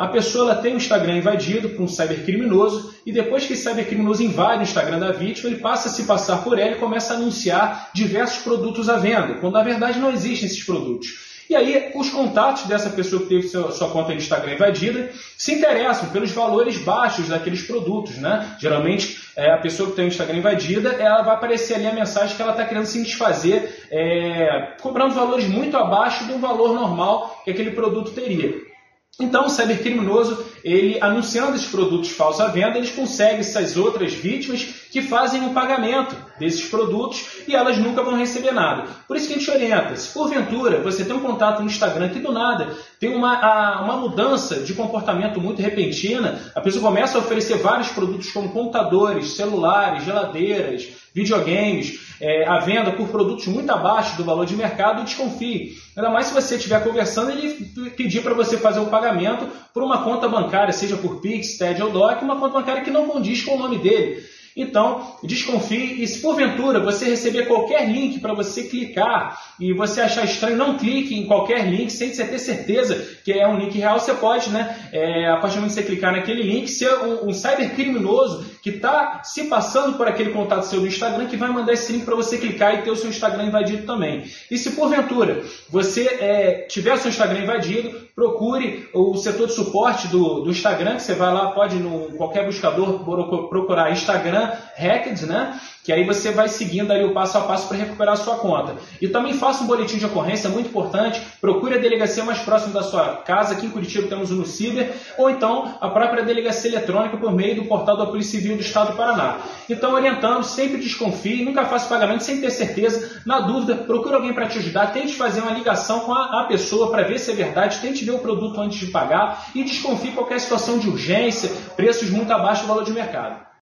A pessoa ela tem o Instagram invadido por um cybercriminoso e depois que esse cybercriminoso invade o Instagram da vítima, ele passa a se passar por ela e começa a anunciar diversos produtos à venda, quando na verdade não existem esses produtos. E aí, os contatos dessa pessoa que teve sua conta de Instagram invadida se interessam pelos valores baixos daqueles produtos, né? Geralmente, a pessoa que tem o Instagram invadida, ela vai aparecer ali a mensagem que ela está querendo se desfazer, cobrando valores muito abaixo do valor normal que aquele produto teria. Então, o cybercriminoso, ele anunciando esses produtos falsos à venda, eles conseguem essas outras vítimas que fazem o pagamento desses produtos e elas nunca vão receber nada. Por isso que a gente orienta, se porventura você tem um contato no Instagram que do nada tem uma mudança de comportamento muito repentina, a pessoa começa a oferecer vários produtos como computadores, celulares, geladeiras, videogames, à venda por produtos muito abaixo do valor de mercado, desconfie. Ainda mais se você estiver conversando e ele pedir para você fazer o pagamento por uma conta bancária, seja por Pix, TED ou DOC, uma conta bancária que não condiz com o nome dele. Então, desconfie e se porventura você receber qualquer link para você clicar e você achar estranho, não clique em qualquer link sem você ter certeza que é um link real. Você pode, a partir do momento que você clicar naquele link, ser um cybercriminoso que está se passando por aquele contato seu do Instagram que vai mandar esse link para você clicar e ter o seu Instagram invadido também. E se porventura você tiver o seu Instagram invadido, procure o setor de suporte do Instagram, que você vai lá, pode em qualquer buscador procurar Instagram Hacked, que aí você vai seguindo ali o passo a passo para recuperar a sua conta. E também faça um boletim de ocorrência, muito importante, procure a delegacia mais próxima da sua casa, aqui em Curitiba temos o NuCiber, ou então a própria delegacia eletrônica por meio do portal da Polícia Civil do Estado do Paraná. Então, orientando, sempre desconfie, nunca faça pagamento sem ter certeza. Na dúvida, procure alguém para te ajudar, tente fazer uma ligação com a pessoa para ver se é verdade, tente ver o produto antes de pagar e desconfie qualquer situação de urgência, preços muito abaixo do valor de mercado.